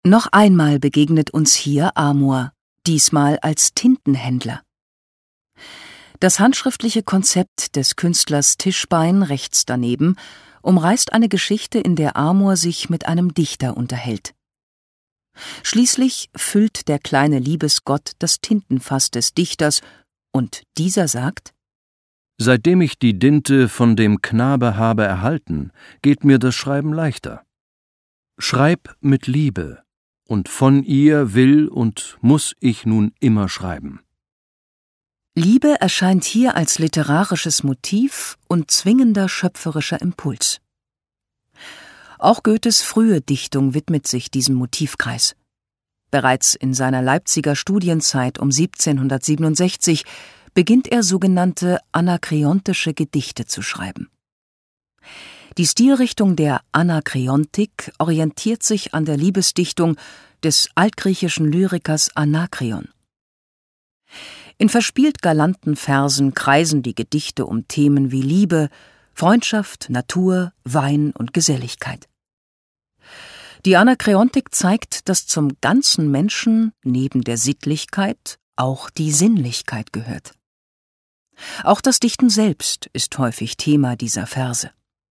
Noch einmal begegnet uns hier Amor, diesmal als Tintenhändler. Das handschriftliche Konzept des Künstlers Tischbein rechts daneben umreißt eine Geschichte, in der Amor sich mit einem Dichter unterhält. Schließlich füllt der kleine Liebesgott das Tintenfass des Dichters, und dieser sagt: »Seitdem ich die Dinte von dem Knabe habe erhalten, geht mir das Schreiben leichter. Schreib mit Liebe, und von ihr will und muß ich nun immer schreiben.« Liebe erscheint hier als literarisches Motiv und zwingender schöpferischer Impuls. Auch Goethes frühe Dichtung widmet sich diesem Motivkreis. Bereits in seiner Leipziger Studienzeit um 1767 beginnt er sogenannte anakreontische Gedichte zu schreiben. Die Stilrichtung der Anakreontik orientiert sich an der Liebesdichtung des altgriechischen Lyrikers Anakreon. In verspielt galanten Versen kreisen die Gedichte um Themen wie Liebe, Freundschaft, Natur, Wein und Geselligkeit. Die Anakreontik zeigt, dass zum ganzen Menschen neben der Sittlichkeit auch die Sinnlichkeit gehört. Auch das Dichten selbst ist häufig Thema dieser Verse.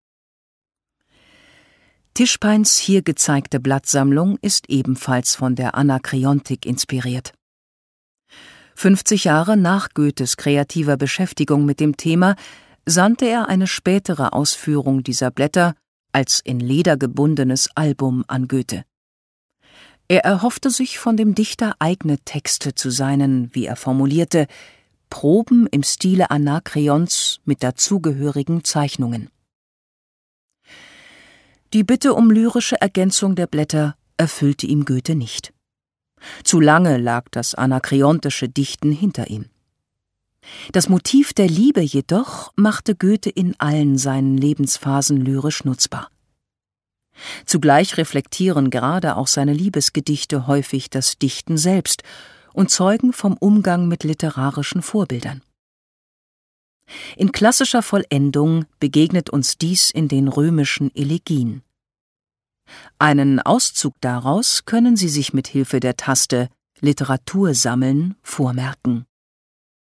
Tischbeins hier gezeigte Blattsammlung ist ebenfalls von der Anakreontik inspiriert. 50 Jahre nach Goethes kreativer Beschäftigung mit dem Thema sandte er eine spätere Ausführung dieser Blätter als in Leder gebundenes Album an Goethe. Er erhoffte sich von dem Dichter eigene Texte zu seinen, wie er formulierte, Proben im Stile Anakreons mit dazugehörigen Zeichnungen. Die Bitte um lyrische Ergänzung der Blätter erfüllte ihm Goethe nicht. Zu lange lag das anakreontische Dichten hinter ihm. Das Motiv der Liebe jedoch machte Goethe in allen seinen Lebensphasen lyrisch nutzbar. Zugleich reflektieren gerade auch seine Liebesgedichte häufig das Dichten selbst und zeugen vom Umgang mit literarischen Vorbildern. In klassischer Vollendung begegnet uns dies in den römischen Elegien. Einen Auszug daraus können Sie sich mit Hilfe der Taste Literatur sammeln vormerken.